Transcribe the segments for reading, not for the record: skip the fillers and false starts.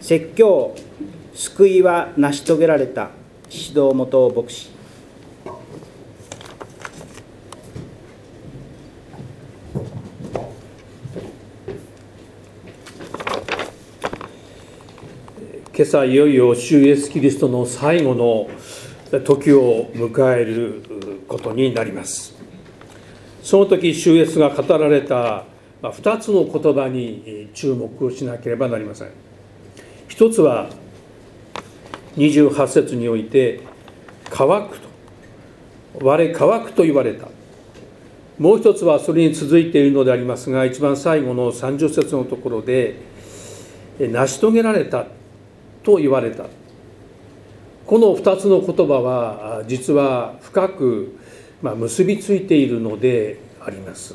説教救いは成し遂げられた。指導元牧師。 今朝いよいよ主イエスキリストの最後の時を迎えることになります。その時主イエスが語られた2つの言葉に注目をしなければなりません。一つは28節において乾くと、我乾くと言われた。もう一つはそれに続いているのでありますが、一番最後の30節のところで成し遂げられたと言われた。この2つの言葉は実は深く結びついているのであります。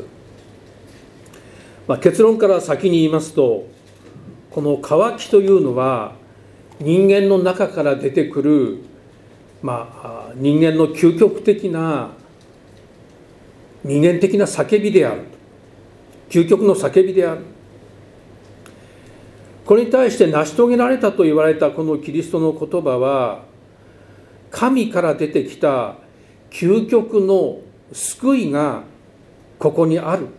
結論から先に言いますと、この乾きというのは人間の中から出てくる、人間の究極的な人間的な叫びである。究極の叫びである。これに対して成し遂げられたと言われたこのキリストの言葉は、神から出てきた究極の救いがここにある。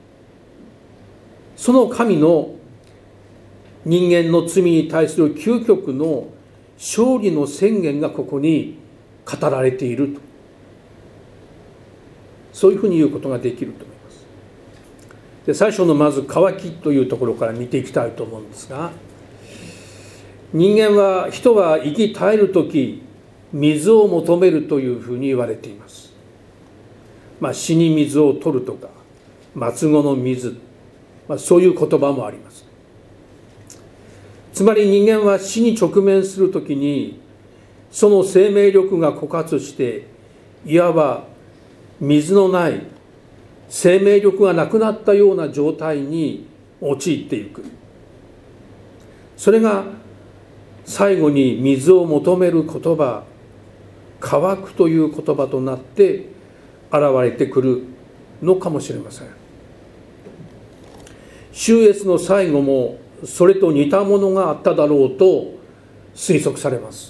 その神の人間の罪に対する究極の勝利の宣言がここに語られていると。そういうふうに言うことができると思います。で、最初のまず乾きというところから見ていきたいと思うんですが、人は息絶えるとき水を求めるというふうに言われています。死に水を取るとか末後の水、そういう言葉もあります。つまり人間は死に直面するときにその生命力が枯渇して、いわば水のない生命力がなくなったような状態に陥っていく。それが最後に水を求める言葉、乾くという言葉となって現れてくるのかもしれません。主イエスの最後もそれと似たものがあっただろうと推測されます。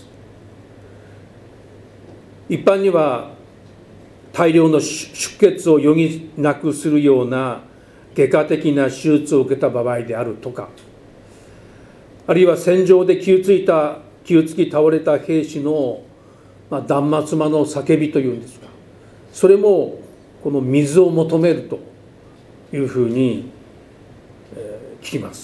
一般には大量の出血を余儀なくするような外科的な手術を受けた場合であるとか、あるいは戦場で傷つき倒れた兵士の断末魔の叫びというんですが、それもこの水を求めるというふうに聞きます。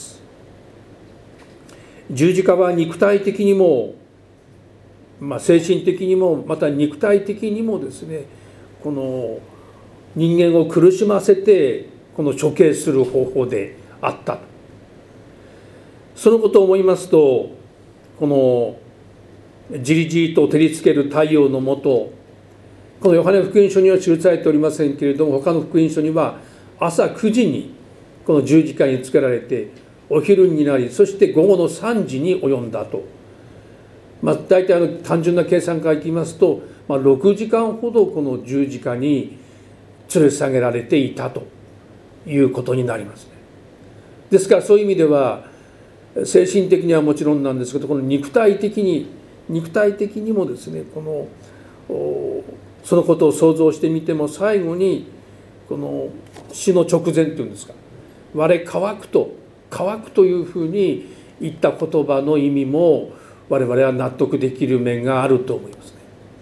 十字架は肉体的にも、精神的にも、また肉体的にもですね、この人間を苦しませてこの処刑する方法であった。そのことを思いますと、このじりじりと照りつける太陽の下、このヨハネ福音書には記されておりませんけれども、他の福音書には朝9時にこの十字架につけられて、お昼になり、そして午後の3時に及んだと。大体単純な計算からいきますと、6時間ほどこの十字架に吊り下げられていたということになりますね。ですからそういう意味では精神的にはもちろんなんですけど、この肉体的にもですね、そのことを想像してみても、最後にこの死の直前というんですか、我乾くというふうに言った言葉の意味も我々は納得できる面があると思います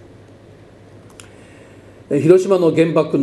ね。広島の原爆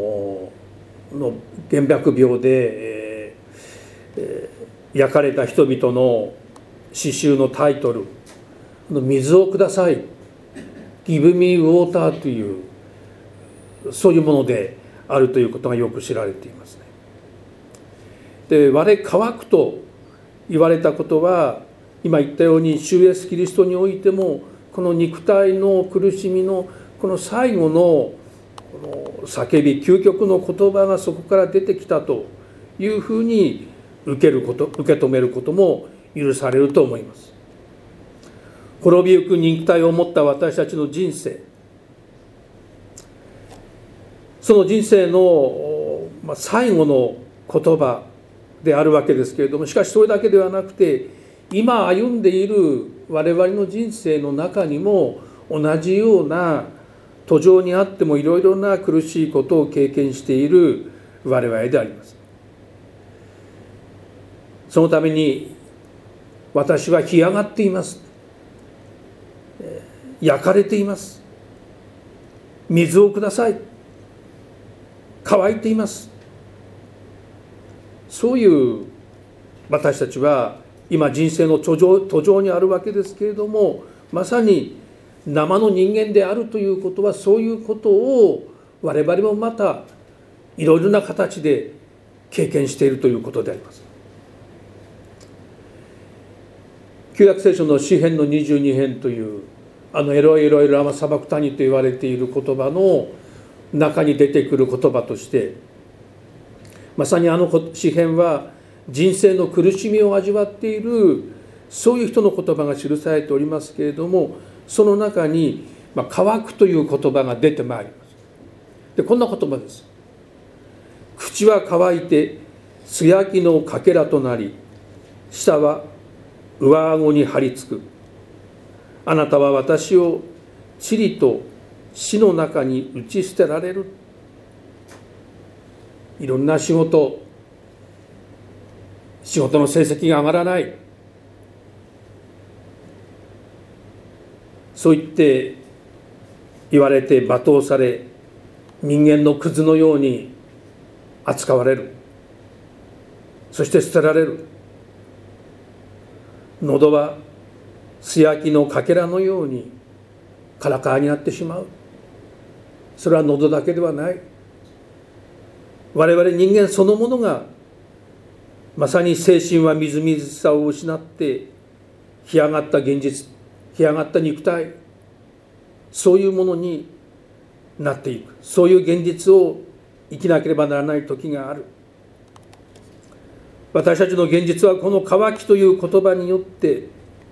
病で、焼かれた人々の詩集のタイトル、水をください、 Give me water というそういうものであるということがよく知られていますね。で、我乾くと言われたことは、今言ったように主イエスキリストにおいてもこの肉体の苦しみのこの最後のこの叫び、究極の言葉がそこから出てきたというふうに受け止めることも許されると思います。滅びゆく肉体を持った私たちの人生、その人生の最後の言葉であるわけですけれども、しかしそれだけではなくて、 今歩んでいる我々の人生の中にも同じような途上にあってもいろいろな苦しいことを経験している我々であります。そのために私は干上がっています、焼かれています、水をください、乾いています、そういう私たちは今人生の途上にあるわけですけれども、まさに生の人間であるということはそういうことを我々もまたいろいろな形で経験しているということであります。旧約聖書の詩編の22編というエロエロエラマサバクタニと言われている言葉の中に出てくる言葉として、まさに詩編は人生の苦しみを味わっているそういう人の言葉が記されておりますけれども、その中に乾くという言葉が出てまいります。でこんな言葉です。口は乾いて素焼きのかけらとなり、舌は上顎に張り付く。あなたは私を塵と死の中に打ち捨てられる。いろんな仕事の成績が上がらない、そう言って言われて罵倒され、人間のクズのように扱われる、そして捨てられる。喉は素焼きのかけらのようにカラカラになってしまう。それは喉だけではない。我々人間そのものがまさに精神はみずみずしさを失って干上がった現実、干上がった肉体、そういうものになっていく、そういう現実を生きなければならない時がある。私たちの現実はこの乾きという言葉によって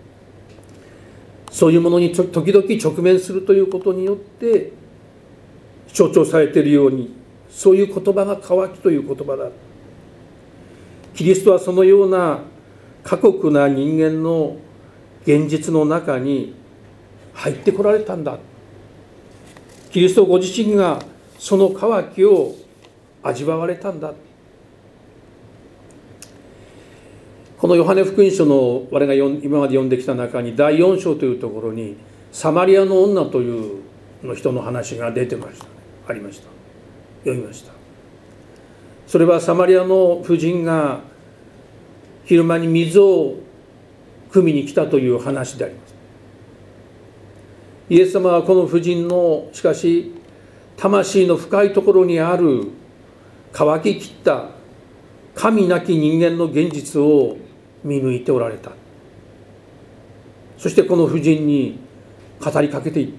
そういうものに時々直面するということによって象徴されているように、そういう言葉が乾きという言葉だ。キリストはそのような過酷な人間の現実の中に入ってこられたんだ。キリストご自身がその渇きを味わわれたんだ。このヨハネ福音書の我が今まで読んできた中に第4章というところにサマリアの女というの人の話が出てました、ありました。読みました。それはサマリアの婦人が昼間に水を汲みに来たという話であります。イエス様はこの婦人のしかし魂の深いところにある乾ききった神なき人間の現実を見抜いておられた。そしてこの婦人に語りかけていった。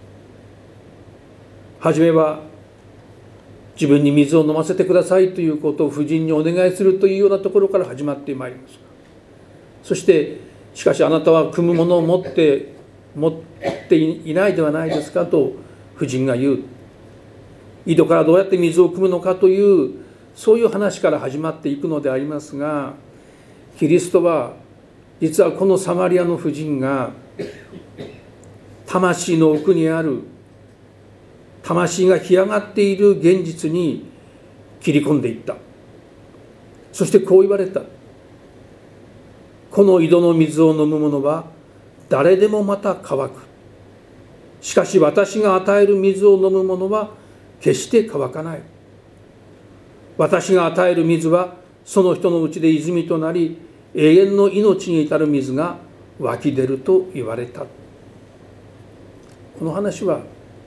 はじめは自分に水を飲ませてくださいということを婦人にお願いするというようなところから始まってまいります。そしてしかしあなたは汲むものを持っていないではないですかと婦人が言う。井戸からどうやって水を汲むのかというそういう話から始まっていくのでありますが、キリストは実はこのサマリアの婦人が魂の奥にある魂が干上がっている現実に切り込んでいった。そしてこう言われた。この井戸の水を飲む者は誰でもまた乾く。しかし私が与える水を飲む者は決して乾かない。私が与える水はその人のうちで泉となり、永遠の命に至る水が湧き出ると言われた。この話は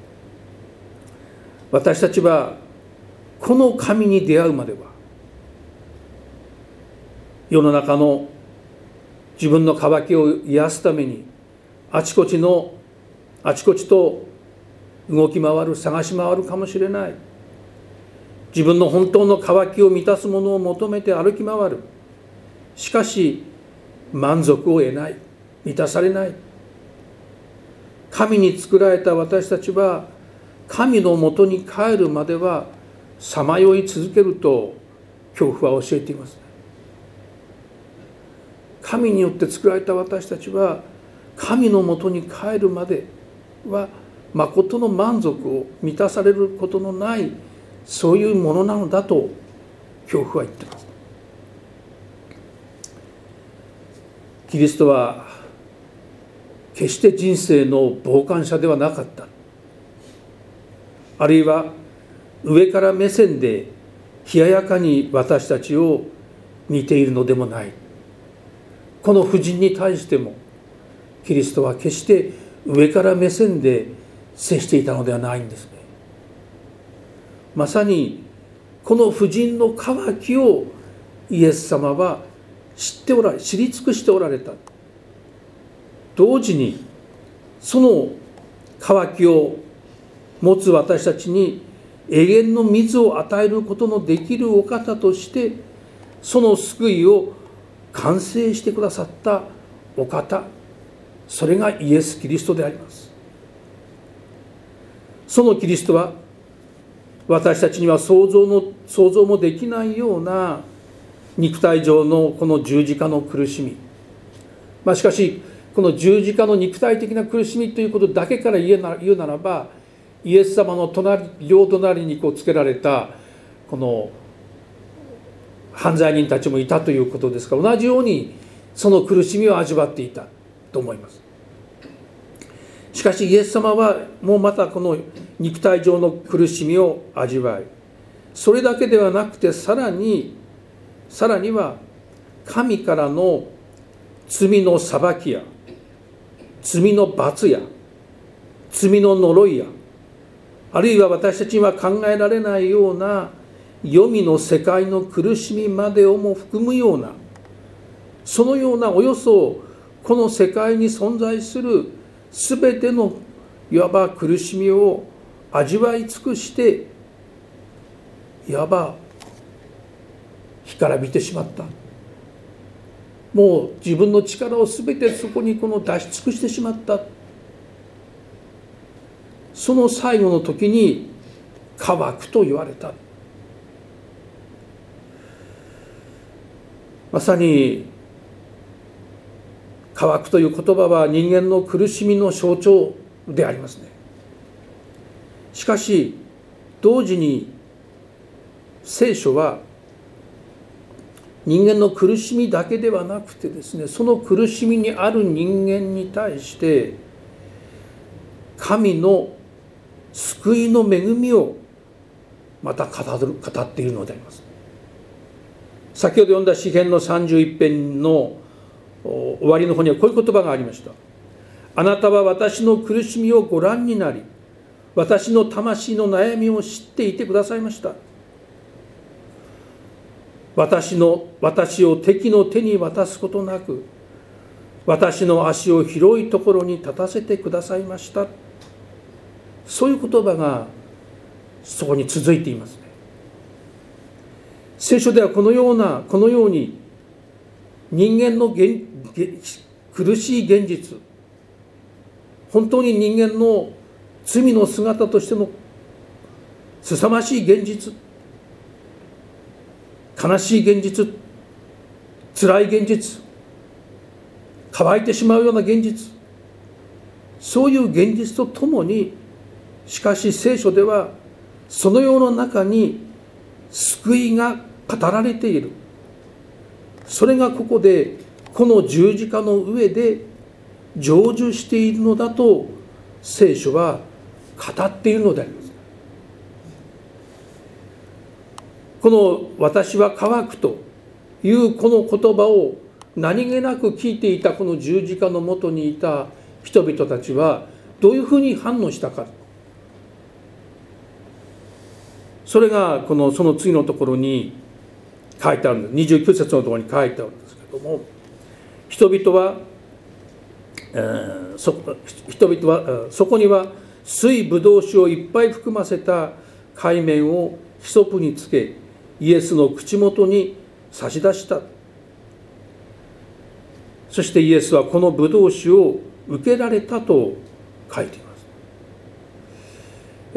私たちはこの神に出会うまでは世の中の自分の渇きを癒すためにあちこちと動き回る、探し回るかもしれない。自分の本当の渇きを満たすものを求めて歩き回る。しかし満足を得ない、満たされない。神に作られた私たちは神のもとに帰るまではさまよい続けると教父は教えています。 神によって作られた私たちは神のもとに帰るまでは誠の満足を満たされることのない、そういうものなのだと教父は言っています。キリストは決して人生の傍観者ではなかった。あるいは上から目線で冷ややかに私たちを見ているのでもない。この婦人に対してもキリストは決して上から目線で接していたのではないんですね。まさにこの婦人の渇きをイエス様は知り尽くしておられた。同時にその渇きを持つ私たちに永遠の水を与えることのできるお方として、その救いを完成してくださったお方、それがイエス・キリストであります。そのキリストは私たちには想像もできないような肉体上のこの十字架の苦しみ、しかしこの十字架の肉体的な苦しみということだけから言うならば、イエス様の両隣につけられたこの犯罪人たちもいたということですから、同じようにその苦しみを味わっていたと思います。しかしイエス様はもうまたこの肉体上の苦しみを味わい、それだけではなくてさらには神からの罪の裁きや罪の罰や罪の呪いや、あるいは私たちには考えられないような黄泉の世界の苦しみまでをも含むような、そのようなおよそこの世界に存在するすべてのいわば苦しみを味わい尽くして、いわば干からびてしまった。もう自分の力をすべてそこに出し尽くしてしまった。その最後の時に渇くと言われた。まさに渇くという言葉は人間の苦しみの象徴でありますね。しかし同時に聖書は人間の苦しみだけではなくてですね、その苦しみにある人間に対して神の救いの恵みをまた語っているのであります。先ほど読んだ詩編の31編の終わりの方にはこういう言葉がありました。あなたは私の苦しみをご覧になり、私の魂の悩みを知っていてくださいました。私を敵の手に渡すことなく、私の足を広いところに立たせてくださいました。そういう言葉がそこに続いていますね。聖書ではこのように人間の苦しい現実、本当に人間の罪の姿としての凄ましい現実、悲しい現実、辛い現実、乾いてしまうような現実、そういう現実とともに、しかし聖書ではその世の中に救いが語られている。それがここでこの十字架の上で成就しているのだと聖書は語っているのであります。この私は渇くというこの言葉を何気なく聞いていたこの十字架のもとにいた人々たちはどういうふうに反応したか、それがその次のところに書いてあるんです。29節のところに書いてあるんですけども、人々はそこには水ぶどう酒をいっぱい含ませた海綿をヒソプにつけ、イエスの口元に差し出した。そしてイエスはこのぶどう酒を受けられたと書いています。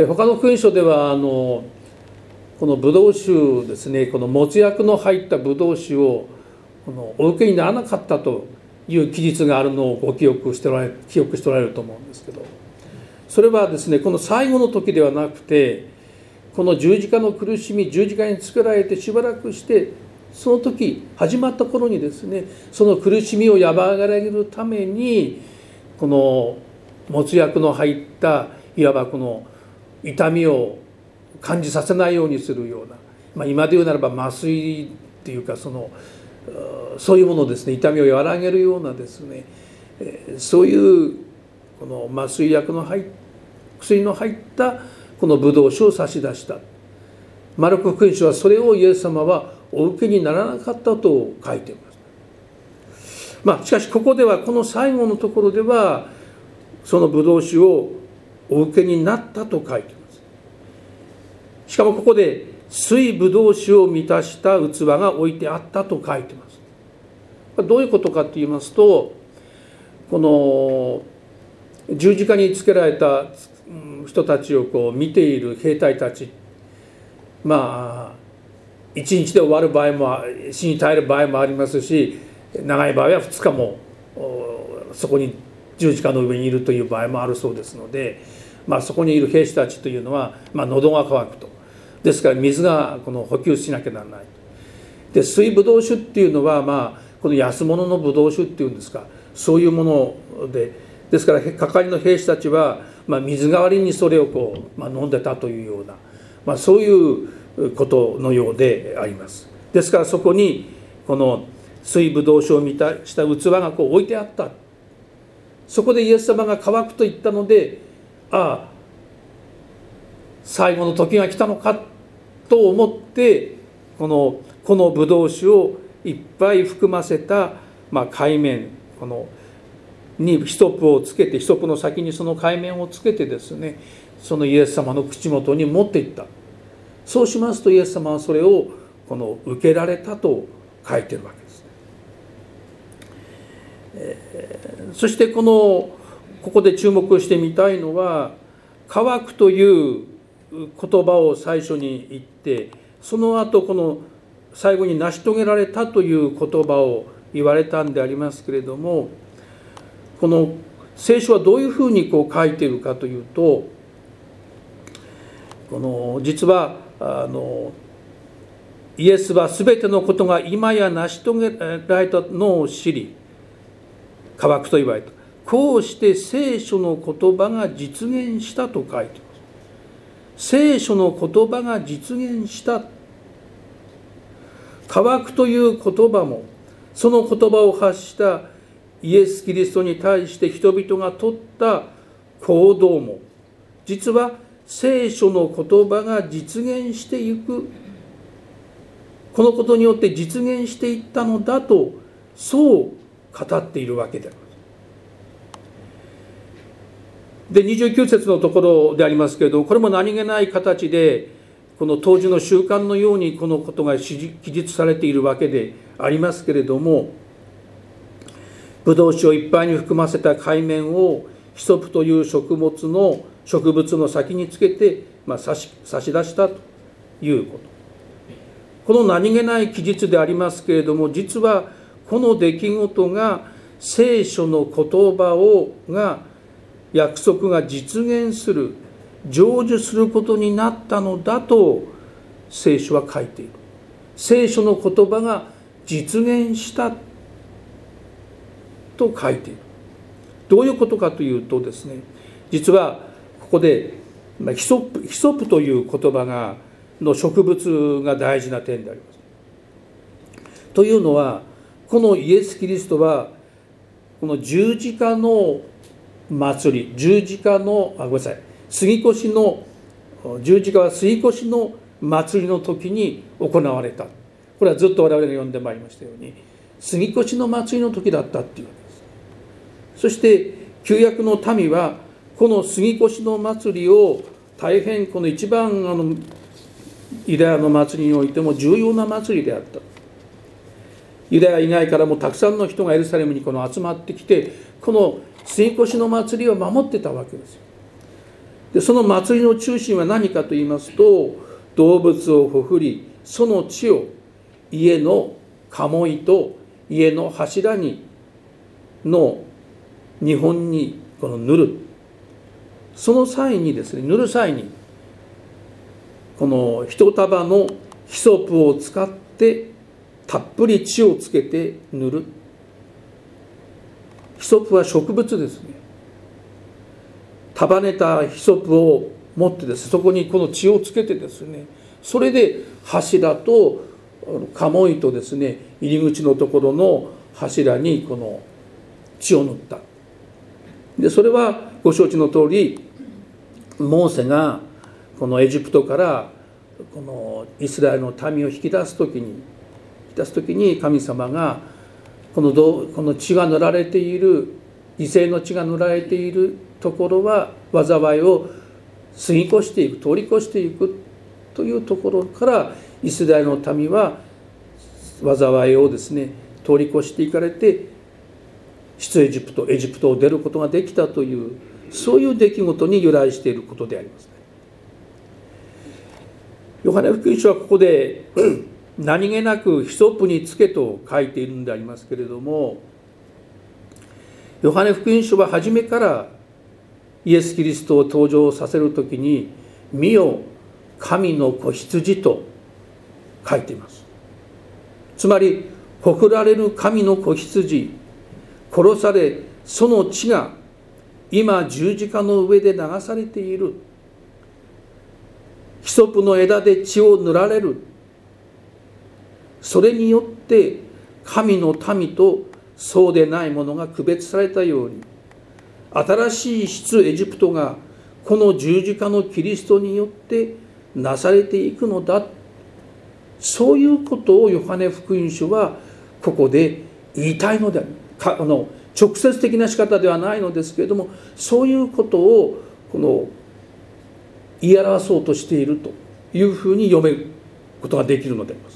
他の福音書ではこのブドウ酒ですね、この没薬の入ったブドウ酒をお受けにならなかったという記述があるのをご記憶しておられると思うんですけど、それはですね、この最後の時ではなくて、この十字架の苦しみ、十字架につけられてしばらくして、その時始まった頃にですね、その苦しみを和らげるために、この没薬の入ったいわばこの痛みを感じさせないようにするような、今で言うならば麻酔っていうか、そういうものですね、痛みを和らげるようなですね、そういうこの麻酔薬の薬の入ったこのブドウ酒を差し出した。マルコ福音書はそれをイエス様はお受けにならなかったと書いています。しかしここでは、この最後のところではそのブドウ酒をお受けになったと書いています。しかもここで水ブドウ酒を満たした器が置いてあったと書いています。どういうことかと言いますと、この十字架につけられた人たちを見ている兵隊たち、一日で終わる場合も、死に絶える場合もありますし、長い場合は2日もそこに十字架の上にいるという場合もあるそうですので、そこにいる兵士たちというのは、喉が渇くと。ですから水が補給しなきゃならない。で、水ブドウ酒っていうのは、この安物のブドウ酒っていうんですか、そういうもので、ですから係の兵士たちは、水代わりにそれを飲んでたというような、そういうことのようであります。ですからそこにこの水ブドウ酒を満たした器が置いてあった。そこでイエス様が乾くと言ったので、最後の時が来たのかと思って、このブドウ酒をいっぱい含ませた、海綿にヒソップをつけて、ヒソップの先にその海綿をつけてですね、そのイエス様の口元に持っていった。そうしますとイエス様はそれを受けられたと書いてるわけです。そしてここで注目してみたいのは、乾くという言葉を最初に言って、その後最後に成し遂げられたという言葉を言われたんでありますけれども、この聖書はどういうふうに書いているかというと、実はイエスは全てのことが今や成し遂げられたのを知り、乾くと言われた。こうして聖書の言葉が実現したと書いています。聖書の言葉が実現した。乾くという言葉も、その言葉を発したイエス・キリストに対して人々が取った行動も、実は聖書の言葉が実現していく、このことによって実現していったのだと、そう語っているわけであります。で、29節のところでありますけれど、これも何気ない形でこの当時の習慣のようにこのことが記述されているわけでありますけれども、ブドウ酒をいっぱいに含ませた海綿をヒソプという植物の先につけて、差し出したということ。この何気ない記述でありますけれども、実はこの出来事が聖書の言葉が約束が実現する、成就することになったのだと聖書は書いている。聖書の言葉が実現したと書いている。どういうことかというとですね、実はここでヒソップという言葉の植物が大事な点であります。というのは、このイエス・キリストはこの十字架の祭り、十字架の杉越の十字架は杉越の祭りの時に行われた。これはずっと我々が読んでまいりましたように、杉越の祭りの時だったっていうわけです。そして旧約の民はこの杉越の祭りを大変この一番ユダヤの祭りにおいても重要な祭りであった。ユダヤ以外からもたくさんの人がエルサレムに集まってきて、この杉越の祭りを守ってたわけですよ。で、その祭りの中心は何かと言いますと、動物をほふり、その血を家の鴨居と家の柱の2本にこの塗る。その際にですね、塗る際にこの一束のヒソップを使ってたっぷり血をつけて塗る。ヒソップは植物ですね。束ねたヒソップを持ってですね、そこにこの血をつけてですね、それで柱と鴨居とですね、入り口のところの柱にこの血を塗った。でそれはご承知の通り、モーセがこのエジプトからこのイスラエルの民を引き出す時に神様がこの血が塗られている、犠牲の血が塗られているところは災いを過ぎ越していく、通り越していくというところから、イスラエルの民は災いをですね通り越していかれて出エジプトを出ることができたという、そういう出来事に由来していることでありますね。ヨハネ福音書はここで何気なくヒソップにつけと書いているんでありますけれども、ヨハネ福音書は初めからイエス・キリストを登場させるときに、見よ神の子羊と書いています。つまり誇られる神の子羊、殺されその血が今十字架の上で流されている。ヒソップの枝で血を塗られる。それによって神の民とそうでないものが区別されたように、新しい出エジプトがこの十字架のキリストによってなされていくのだ。そういうことをヨハネ福音書はここで言いたいのである。直接的な仕方ではないのですけれども、そういうことを言い表そうとしているというふうに読めることができるのであります。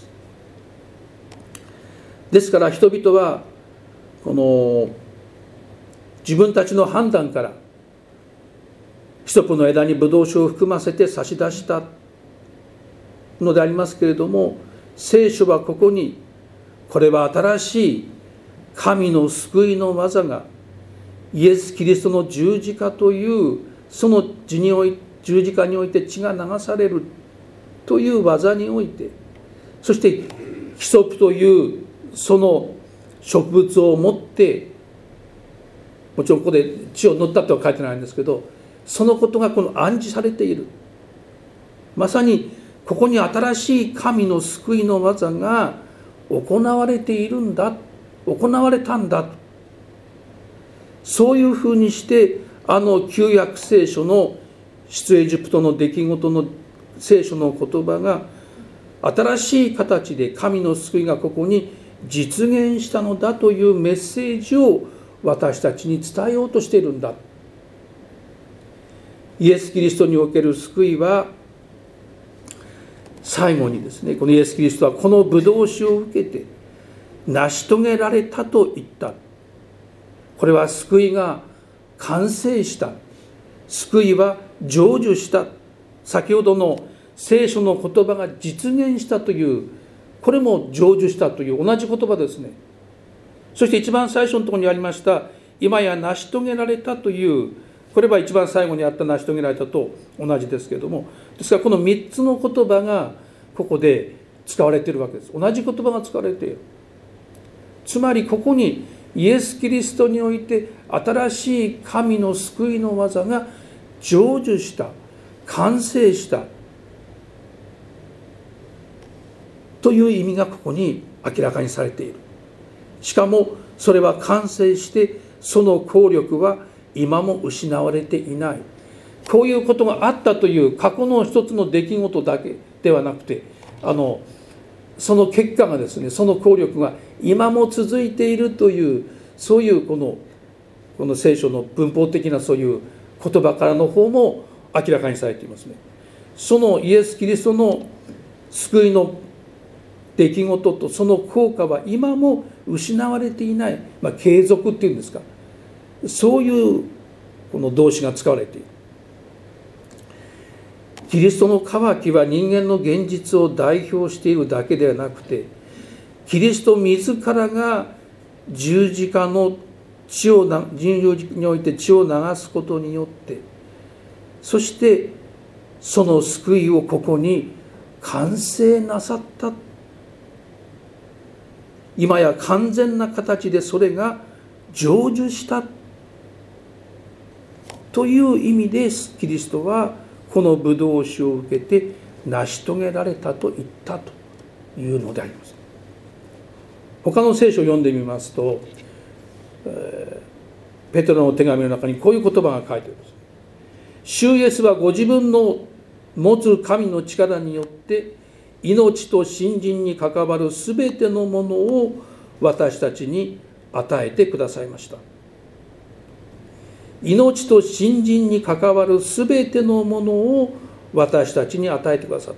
ですから人々は自分たちの判断からヒソップの枝にブドウ酒を含ませて差し出したのでありますけれども、聖書はここにこれは新しい神の救いの技がイエス・キリストの十字架というその十字架において血が流されるという技において、そしてヒソップというその植物を持って、もちろんここで血を塗ったとは書いてないんですけど、そのことが暗示されている。まさにここに新しい神の救いの技が行われているんだ、行われたんだ、そういうふうにして旧約聖書の出エジプトの出来事の聖書の言葉が新しい形で神の救いがここに実現したのだというメッセージを私たちに伝えようとしているんだ。イエス・キリストにおける救いは最後にですね、このイエス・キリストはこのブドウ酒を受けて成し遂げられたと言った。これは救いが完成した、救いは成就した、先ほどの聖書の言葉が実現したという、これも成就したという同じ言葉ですね。そして一番最初のところにありました今や成し遂げられたという、これは一番最後にあった成し遂げられたと同じですけれども、ですからこの3つの言葉がここで使われているわけです。同じ言葉が使われている。つまりここにイエス・キリストにおいて新しい神の救いの技が成就した、完成したという意味がここに明らかにされている。しかもそれは完成してその効力は今も失われていない。こういうことがあったという過去の一つの出来事だけではなくて、その結果がですね、その効力が今も続いているという、そういうこの聖書の文法的なそういう言葉からの方も明らかにされていますね。そのイエス・キリストの救いの出来事とその効果は今も失われていない、継続っていうんですか、そういうこの動詞が使われている。キリストの渇きは人間の現実を代表しているだけではなくて、キリスト自らが十字架の血を十字架において血を流すことによって、そしてその救いをここに完成なさった。今や完全な形でそれが成就したという意味で、キリストはこのブドウ酒を受けて成し遂げられたと言ったというのであります。他の聖書を読んでみますと、ペテロの手紙の中にこういう言葉が書いてあります。主イエスはご自分の持つ神の力によって命と信心に関わるすべてのものを私たちに与えてくださいました。命と信心に関わるすべてのものを私たちに与えてくださった。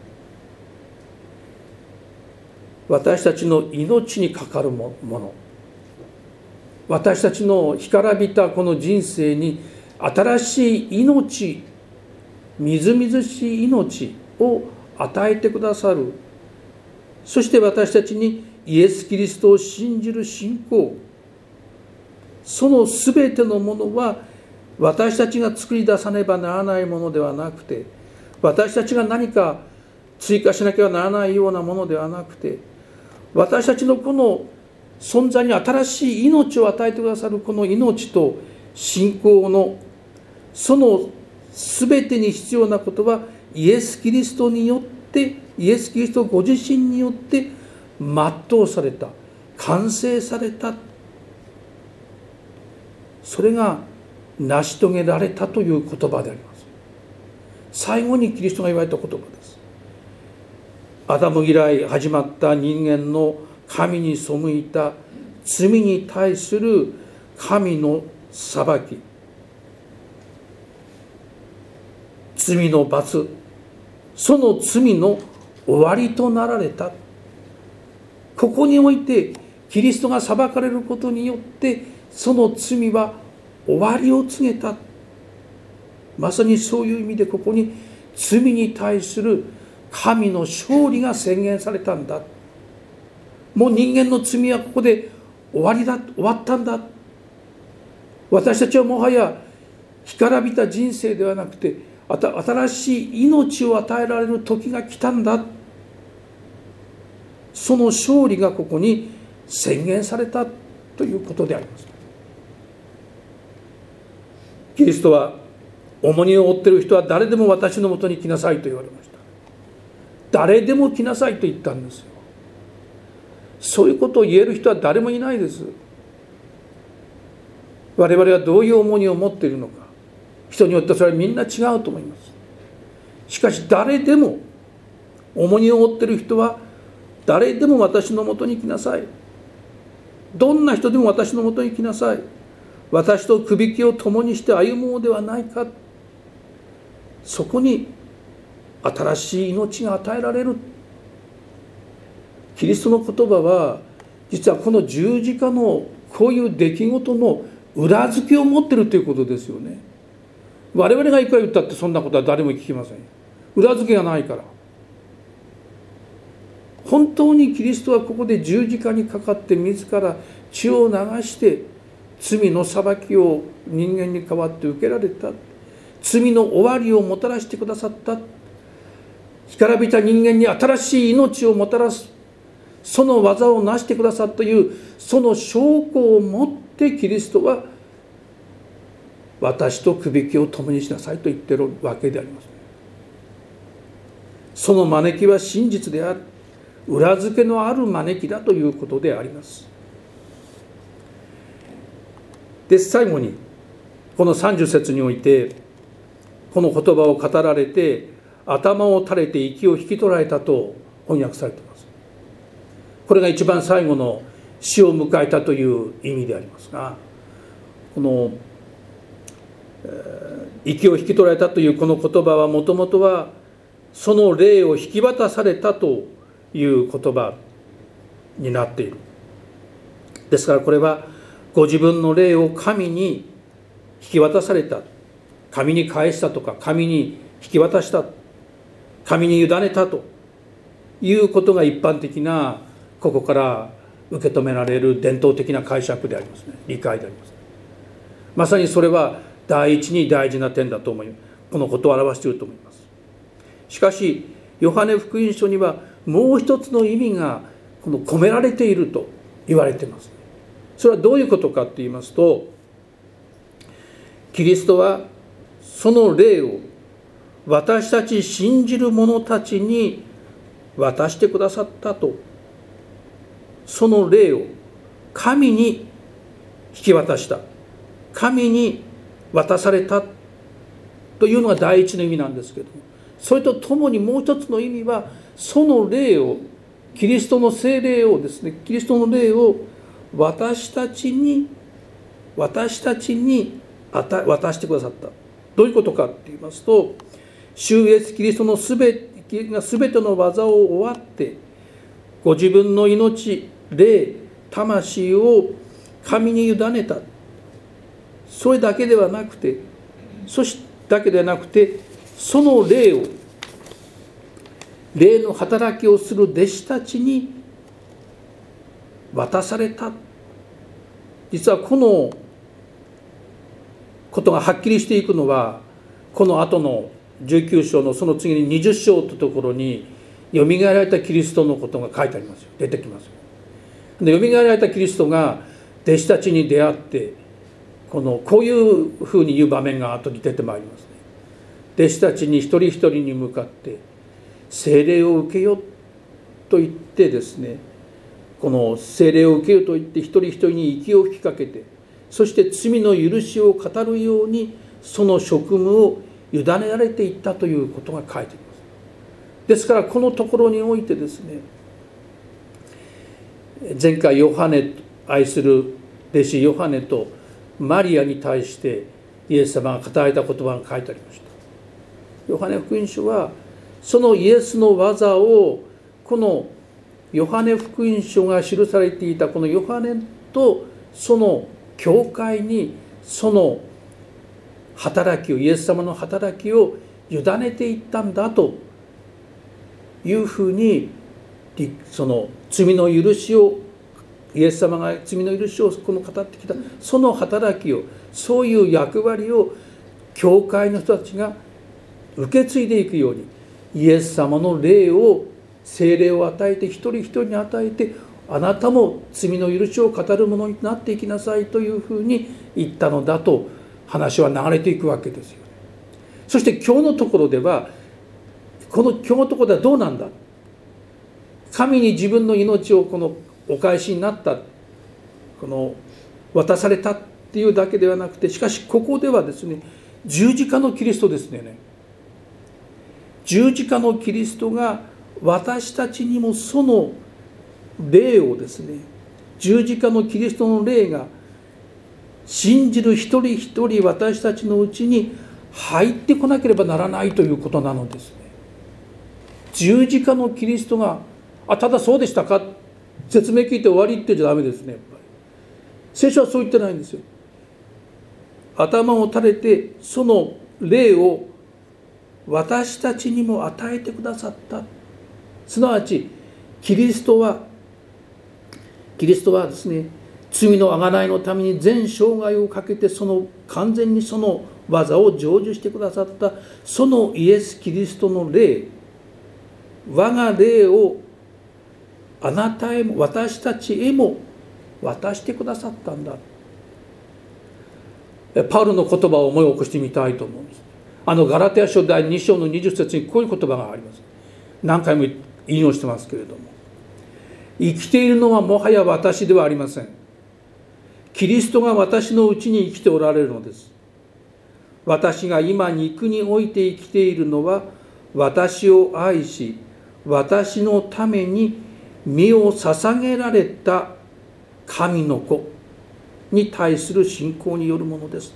私たちの命に関わるもの、私たちの干からびたこの人生に新しい命、みずみずしい命を与えてくださる。そして私たちにイエス・キリストを信じる信仰、そのすべてのものは私たちが作り出さねばならないものではなくて、私たちが何か追加しなければならないようなものではなくて、私たちのこの存在に新しい命を与えてくださるこの命と信仰のその全てに必要なことはイエス・キリストによって、イエス・キリストご自身によって全うされた、完成された、それが成し遂げられたという言葉であります。最後にキリストが言われた言葉です。アダム以来始まった人間の神に背いた罪に対する神の裁き、罪の罰、その罪の終わりとなられた。ここにおいてキリストが裁かれることによってその罪は終わりを告げた。まさにそういう意味でここに罪に対する神の勝利が宣言されたんだ。もう人間の罪はここで終わったんだ。私たちはもはや干からびた人生ではなくて新しい命を与えられる時が来たんだ。その勝利がここに宣言されたということであります。キリストは重荷を負っている人は誰でも私のもとに来なさいと言われました。誰でも来なさいと言ったんですよ。そういうことを言える人は誰もいないです。我々はどういう重荷を持っているのか、人によってそれはみんな違うと思います。しかし誰でも重荷を負っている人は誰でも私のもとに来なさい。どんな人でも私のもとに来なさい。私とくびきを共にして歩もうではないか。そこに新しい命が与えられる。キリストの言葉は実はこの十字架のこういう出来事の裏付けを持っているということですよね。我々がいくら言ったってそんなことは誰も聞きません。裏付けがないから。本当にキリストはここで十字架にかかって自ら血を流して罪の裁きを人間に代わって受けられた。罪の終わりをもたらしてくださった。干からびた人間に新しい命をもたらす、その技を成してくださったというその証拠を持ってキリストは私とくびきを共にしなさいと言っているわけであります。その招きは真実である、裏付けのある招きだということであります。で、最後にこの30節においてこの言葉を語られて頭を垂れて息を引き取られたと翻訳されています。これが一番最後の死を迎えたという意味でありますが、この息を引き取られたというこの言葉はもともとはその霊を引き渡されたという言葉になっている。ですからこれはご自分の霊を神に引き渡された、神に返したとか神に引き渡した、神に委ねたということが一般的なここから受け止められる伝統的な解釈でありますね、理解であります。まさにそれは第一に大事な点だと思います。このことを表していると思います。しかしヨハネ福音書にはもう一つの意味が込められていると言われています。それはどういうことかと言いますと、キリストはその霊を私たち信じる者たちに渡してくださったと、その霊を神に引き渡した、神に渡されたというのが第一の意味なんですけども、それとともにもう一つの意味は、その霊を、キリストの聖霊をですね、キリストの霊を私たちに渡してくださった。どういうことかと言いますと、主イエスキリストのすべての技を終わって、ご自分の命、霊、魂を神に委ねた。それだけではなくて、その霊を、霊の働きをする弟子たちに渡された。実はこのことがはっきりしていくのは、この後の19章のその次に20章というところに、よみがえられたキリストのことが書いてありますよ。出てきますよ。で、よみがえられたキリストが弟子たちに出会って、こういうふうに言う場面が後に出てまいりますね。弟子たちに一人一人に向かって、聖霊を受けよと言ってですね、この聖霊を受けよと言って一人一人に息を吹きかけて、そして罪の許しを語るようにその職務を委ねられていったということが書いています。ですからこのところにおいてですね、前回ヨハネ、愛する弟子ヨハネとマリアに対してイエス様が語られた言葉が書いてありました。ヨハネ福音書はそのイエスの技を、このヨハネ福音書が記されていたこのヨハネとその教会にその働きを、イエス様の働きを委ねていったんだというふうに、その罪の許しを、イエス様が罪の許しを語ってきたその働きを、そういう役割を教会の人たちが受け継いでいくように、イエス様の霊を、聖霊を与えて、一人一人に与えて、あなたも罪の許しを語るものになっていきなさいというふうに言ったのだと話は流れていくわけですよ。そして今日のところでは、今日のところではどうなんだ、神に自分の命をお返しになった、渡されたっていうだけではなくて、しかしここではですね、十字架のキリストですね。十字架のキリストが私たちにもその霊をですね、十字架のキリストの霊が信じる一人一人私たちのうちに入ってこなければならないということなのですね。十字架のキリストが、ただそうでしたか、説明聞いて終わりってじゃダメですね。やっぱり聖書はそう言ってないんですよ。頭を垂れてその霊を私たちにも与えてくださった。すなわちキリストはですね、罪の贖いのために全生涯をかけて完全にその技を成就してくださったそのイエス・キリストの霊、我が霊をあなたへも私たちへも渡してくださったんだ。パウロの言葉を思い起こしてみたいと思うんです。ガラテヤ書第2章の20節にこういう言葉があります。何回も引用してますけれども、生きているのはもはや私ではありません。キリストが私のうちに生きておられるのです。私が今肉において生きているのは、私を愛し私のために身を捧げられた神の子に対する信仰によるものです。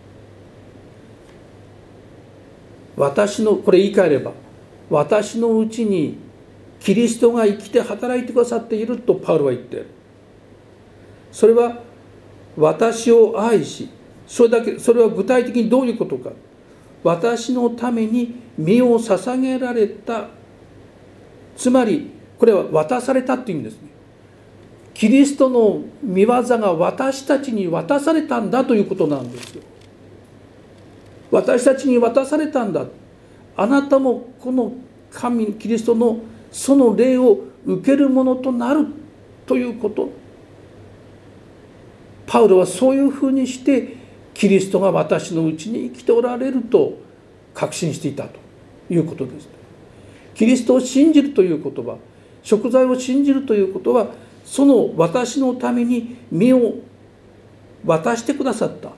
これ言い換えれば、私のうちにキリストが生きて働いてくださっているとパウロは言っている。それは私を愛し、それは具体的にどういうことか。私のために身を捧げられた、つまりこれは渡されたっていう意味ですね。 キリストの御業が私たちに渡されたんだということなんですよ。私たちに渡されたんだ。あなたもこの神キリストのその霊を受けるものとなるということ。パウロはそういうふうにしてキリストが私のうちに生きておられると確信していたということです。キリストを信じるという言葉、贖罪を信じるということは、その私のために身を渡してくださった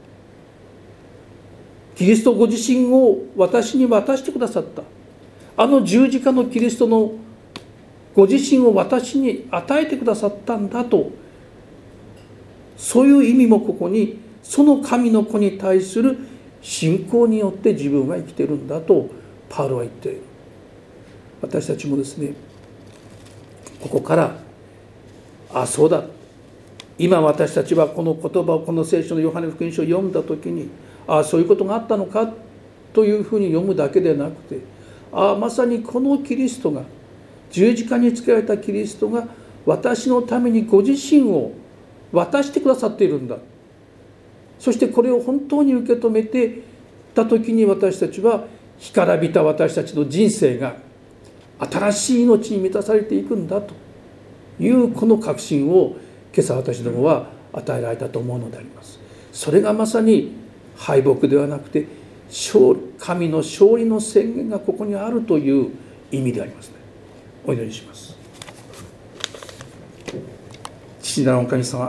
キリストご自身を私に渡してくださった、あの十字架のキリストのご自身を私に与えてくださったんだと、そういう意味もここに、その神の子に対する信仰によって自分は生きているんだとパウロは言っている。私たちもですね、ここからそうだ、今私たちはこの言葉を、この聖書のヨハネ福音書を読んだ時に、そういうことがあったのかというふうに読むだけでなくて、まさにこのキリストが、十字架につけられたキリストが私のためにご自身を渡してくださっているんだ。そしてこれを本当に受け止めてた時に、私たちは干からびた私たちの人生が新しい命に満たされていくんだというこの確信を今朝私どもは与えられたと思うのであります。それがまさに敗北ではなくて神の勝利の宣言がここにあるという意味でありますね。お祈りします。父なるお神様、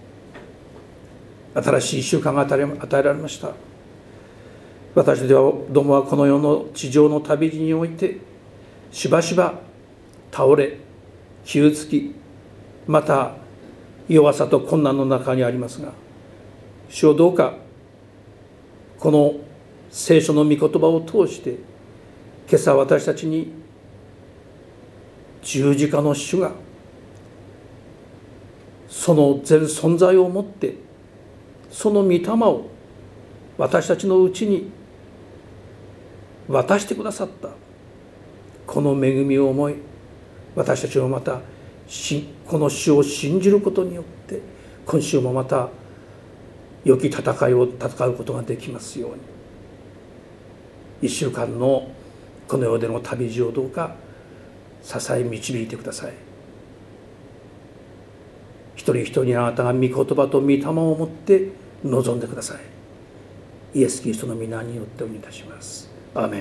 新しい習慣が与えられました。私たちはどもはこの世の地上の旅路においてしばしば倒れ、傷つき、また弱さと困難の中にありますが、主をどうかこの聖書の御言葉を通して、今朝私たちに十字架の主がその全存在をもって、その御霊を私たちのうちに渡してくださったこの恵みを思い、私たちはまたこの主を信じることによって、今週もまた良き戦いを戦うことができますように、一週間のこの世での旅路をどうか支え導いてください。一人一人にあなたが御言葉と御霊を持って臨んでください。イエス・キリストの皆によってお願いいたします。アーメン。